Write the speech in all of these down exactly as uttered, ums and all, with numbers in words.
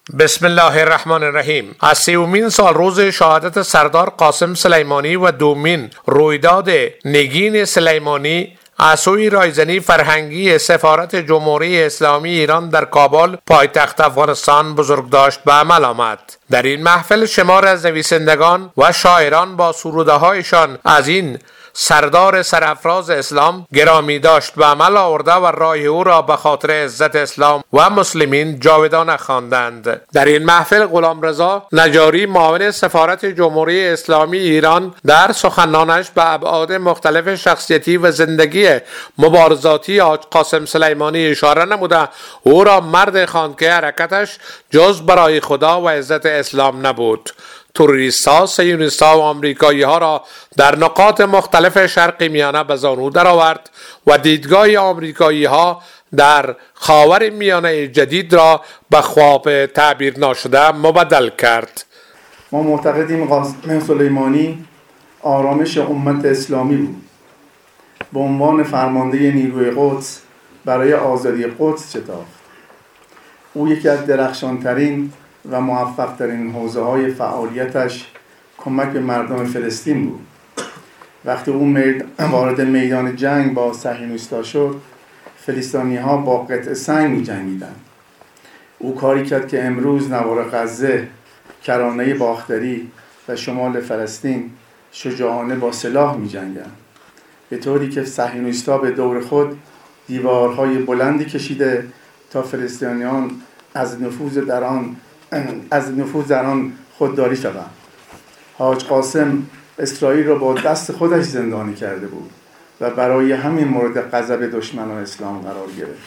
بسم الله الرحمن الرحیم. از سیومین سال روز شهادت سردار قاسم سلیمانی و دومین رویداد نگین سلیمانی از سوی رایزنی فرهنگی سفارت جمهوری اسلامی ایران در کابل پایتخت افغانستان بزرگداشت به عمل آمد. در این محفل شمار از نویسندگان و شاعران با سروده هایشان از این سردار سرافراز اسلام گرامی داشت به عمل آورده و راه او را به خاطر عزت اسلام و مسلمین جاودانه خواندند. در این محفل غلامرضا نجاری معاون سفارت جمهوری اسلامی ایران در سخنانش به ابعاد مختلف شخصیتی و زندگی مبارزاتی حاج قاسم سلیمانی اشاره نموده او را مرد خواند که حرکتش جز برای خدا و عزت اسلام نبود. تروریست‌ها، صهیونیست‌ها و آمریکایی‌ها را در نقاط مختلف شرق میانه به زانو درآورد و دیدگاه آمریکایی‌ها در خاور میانه جدید را به خواب تعبیر ناشده مبدل کرد. ما معتقدیم قاسم سلیمانی آرامش امت اسلامی بود. به عنوان فرمانده نیروی قدس برای آزادی قدس شتافت. او یکی از درخشانترین و موفق‌ترین حوزه‌های فعالیتش کمک به مردم فلسطین بود. وقتی او مید... وارد میدان جنگ با صهیونیست‌ها شد، فلسطینی‌ها با قطع سنگ می‌جنگیدند. او کاری کرد که امروز نوار غزه، کرانه باختری و شمال فلسطین شجاعانه با سلاح می‌جنگند، به طوری که صهیونیست‌ها به دور خود دیوارهای بلندی کشیده تا فلسطینیان از نفوذ در آن از نفوذ در آن خودداری شدند. حاج قاسم اسرائیل را با دست خودش زندانی کرده بود و برای همین مورد غضب دشمنان اسلام قرار گرفت.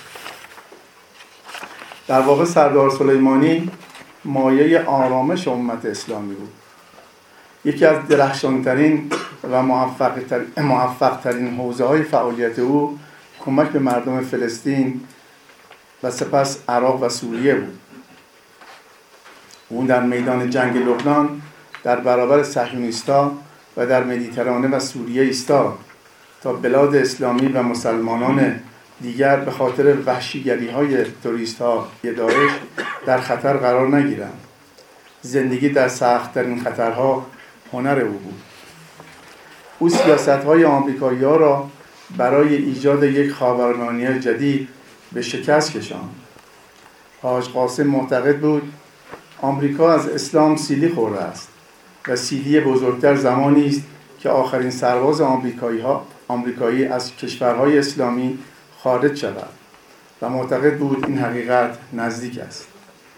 در واقع سردار سلیمانی مایه آرامش امت اسلامی بود. یکی از درخشانترین و موفق‌ترین حوزه‌های فعالیت او کمک به مردم فلسطین و سپس عراق و سوریه بود. او در میدان جنگ لبنان در برابر صهیونیست‌ها و در مدیترانه و سوریه ایستاد تا بلاد اسلامی و مسلمانان دیگر به خاطر وحشیگری‌های تروریست‌ها داعش در خطر قرار نگیرند. زندگی در سخت‌ترین خطرها هنر او بود. او سیاست‌های آمریکایی‌ها را برای ایجاد یک خاورمیانه جدید به شکست کشاند. حاج قاسم معتقد بود آمریکا از اسلام سیلی خورده است و سیلی بزرگتر زمانی است که آخرین سرباز آمریکایی ها آمریکایی از کشورهای اسلامی خارج شود و معتقد بود این حقیقت نزدیک است.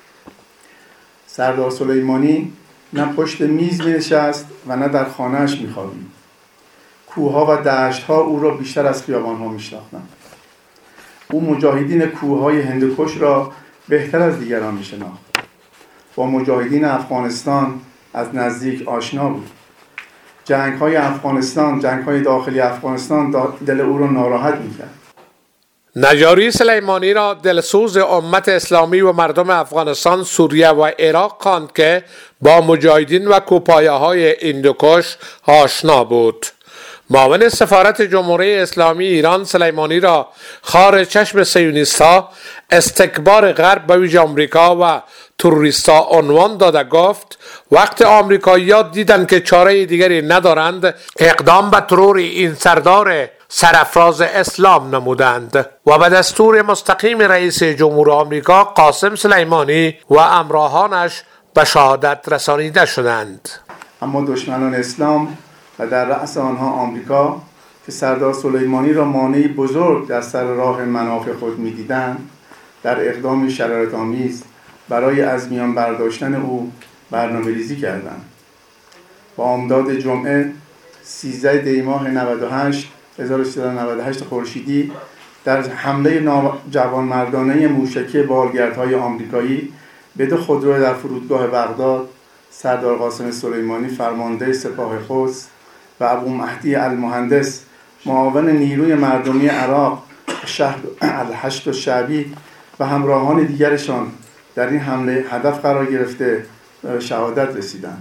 سردار سلیمانی نه پشت میز می‌نشست و نه در خانه‌اش می‌خوابید. کوه‌ها و دشت‌ها او را بیشتر از خیابان‌ها می‌شناختند. او مجاهدین کوه‌های هندوکش را بهتر از دیگران می‌شناخت. با مجاهدین افغانستان از نزدیک آشنا بود. جنگ‌های افغانستان، جنگ‌های داخلی افغانستان دل او را ناراحت می‌کرد. نجاری سلیمانی را دلسوز امت اسلامی و مردم افغانستان، سوریه و عراق خواند که با مجاهدین و کوپایه‌های هندوکش آشنا بود. معاون سفارت جمهوری اسلامی ایران سلیمانی را خار چشم صهیونیست‌ها، استکبار غرب به ویژه آمریکا و تروریست‌ها عنوان داده گفت وقت آمریکایی‌ها دیدند که چاره دیگری ندارند اقدام به ترور این سردار سرافراز اسلام نمودند و به دستور مستقیم رئیس جمهور آمریکا قاسم سلیمانی و همراهانش به شهادت رسانیده شدند. اما دشمنان اسلام و در رأس آنها آمریکا که سردار سلیمانی را مانعی بزرگ در سر راه منافع خود می‌دیدند، در اقدامی شرارت‌آمیز برای از میان برداشتن او برنامه‌ریزی کردند. با بامداد جمعه سیزده دی ماه نود و هشت هزار و سیصد و نود و هشت خورشیدی در حمله جوانمردانه موشکی بالگردهای آمریکایی به دو خودرو در فرودگاه بغداد، سردار قاسم سلیمانی فرمانده سپاه قدس و ابو مهدی المهندس معاون نیروی مردمی عراق شهر الهشت الشعبی و همراهان دیگرشان در این حمله هدف قرار گرفته و شهادت رسیدند.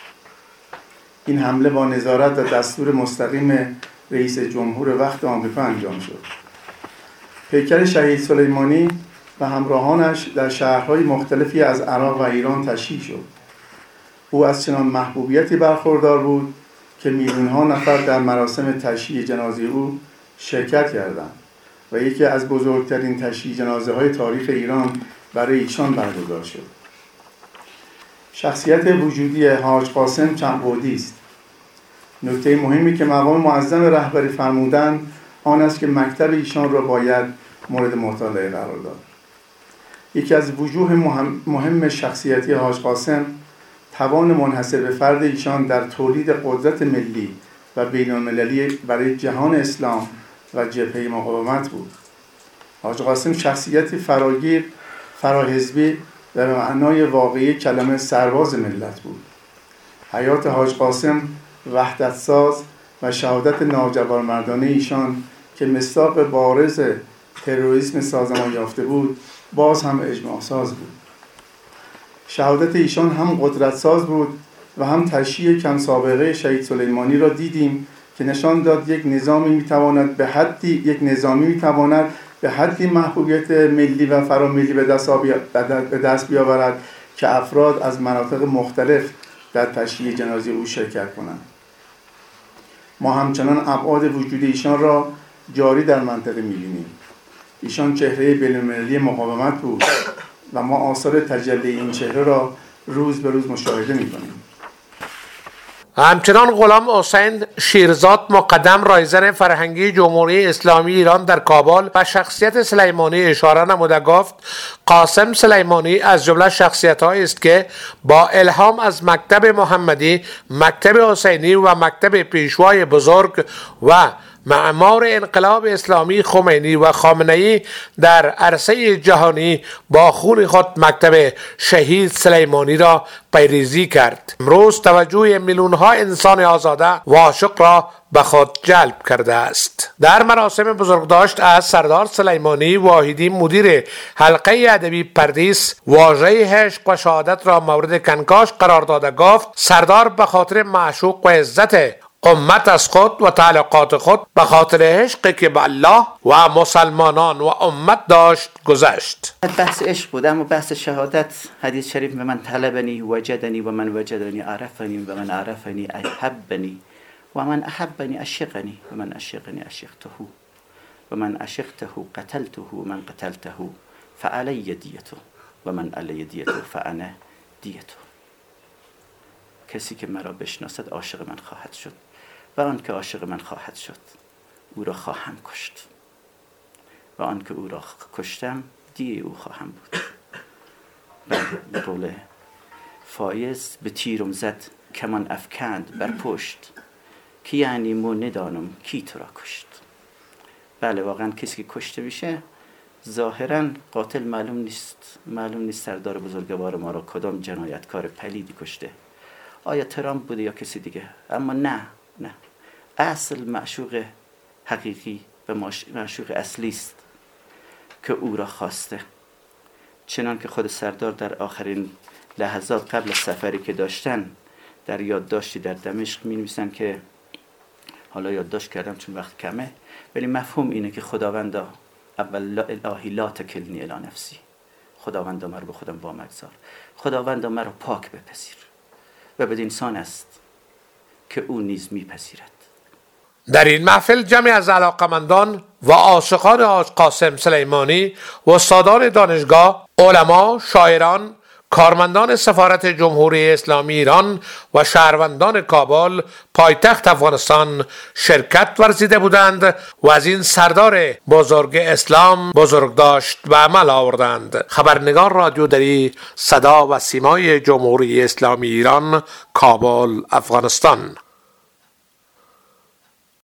این حمله با نظارت و دستور مستقیم رئیس جمهور وقت آمریکا انجام شد. پیکر شهید سلیمانی و همراهانش در شهرهای مختلفی از عراق و ایران تشییع شد. او از چنان محبوبیتی برخوردار بود که میلیون‌ها نفر در مراسم تشییع جنازه او شرکت کردند و یکی از بزرگترین تشییع جنازه‌های تاریخ ایران برای ایشان برگزار شد. شخصیت وجودی حاج قاسم چند بعدی است. نکته مهمی که مقام معظم رهبری فرمودند آن است که مکتب ایشان را باید مورد مطالعه قرار داد. یکی از وجوه مهم, مهم شخصیتی حاج قاسم توان منحصر به فرد ایشان در تولید قدرت ملی و بین‌المللی برای جهان اسلام و جبهه مقاومت بود. حاج قاسم شخصیتی فراگیر، فراحزبی و به معنای واقعی کلمه سرباز ملت بود. حیات حاج قاسم وحدت ساز و شهادت ناجوانمردانه ایشان که مصداق بارز تروریسم سازمان یافته بود باز هم اجماع ساز بود. شهادت ایشان هم قدرت ساز بود و هم تشییع کم سابقه شهید سلیمانی را دیدیم که نشان داد یک نظامی میتواند به حدی یک نظامی میتواند به حدی محبوبیت ملی و فراملی به دست به دست بیاورد که افراد از مناطق مختلف در تشییع جنازه او شرکت کنند. ما همچنان ابعاد وجود ایشان را جاری در منطقه می‌بینیم. ایشان چهره بین‌المللی مقاومت بود و ما آثار تجلی این چهره را روز به روز مشاهده می‌کنیم. همچنان غلام حسین شیرزاد مقدم رایزن فرهنگی جمهوری اسلامی ایران در کابل و شخصیت سلیمانی اشاره نموده گفت قاسم سلیمانی از جمله شخصیت‌هایی است که با الهام از مکتب محمدی، مکتب حسینی و مکتب پیشوای بزرگ و معمار انقلاب اسلامی خمینی و خامنه‌ای در عرصه جهانی با خون خود مکتب شهید سلیمانی را پیریزی کرد. امروز توجه میلیون‌ها انسان آزاده و عاشق را به خود جلب کرده است. در مراسم بزرگداشت از سردار سلیمانی واحدی مدیر حلقه ادبی پردیس واژه عشق و شهادت را مورد کنکاش قرار داده گفت سردار به خاطر معشوق و عزت امت از خود و تعلقات خود به خاطر عشقی که به الله و مسلمانان و امت داشت گذشت. بحث عشق بود، اما بحث شهادت حدیث شریف به من طلبنی وجدنی و من وجدنی عرفنی و من عرفنی احبنی و من احبنی عشقنی و من عشقنی عشقته و من عشقته قتلته و من قتلته فعلی دیته و من علی دیته فانا دیته. کسی که مرا بشناسد عاشق من خواهد شد و آن که عاشق من خواهد شد او را خواهم کشت و آن که او را کشتم دیه او خواهم بود. به قول فایز به تیرم زد کمان افکند بر پشت که یعنی مو ندانم کی تو را کشت. بله واقعا کسی که کشته میشه ظاهرا قاتل معلوم نیست، معلوم نیست سردار بزرگوار ما را کدام جنایتکار پلیدی کشته، آیا ترامپ بوده یا کسی دیگه. اما نه نه اصل معشوق حقیقی و معشوق اصلی است که او را خواسته. چنان که خود سردار در آخرین لحظات قبل سفری که داشتن در یادداشتی در دمشق می نویسن که حالا یادداشت کردم چون وقت کمه، ولی مفهوم اینه که خداوندا اول الهی لا تکلنی الی نفسی، خداوندا مرا به خودم وامگذار، خداوندا مرا پاک بپذیر و بدین انسان است که او نیز میپذیرد. در این محفل جمعی از علاقمندان و عاشقان حاج قاسم سلیمانی و استادان دانشگاه، علما، شاعران، کارمندان سفارت جمهوری اسلامی ایران و شهروندان کابل پایتخت افغانستان شرکت ورزیده بودند و از این سردار بزرگ اسلام بزرگداشت به عمل آوردند. خبرنگار رادیو دری، صدا و سیمای جمهوری اسلامی ایران، کابل، افغانستان.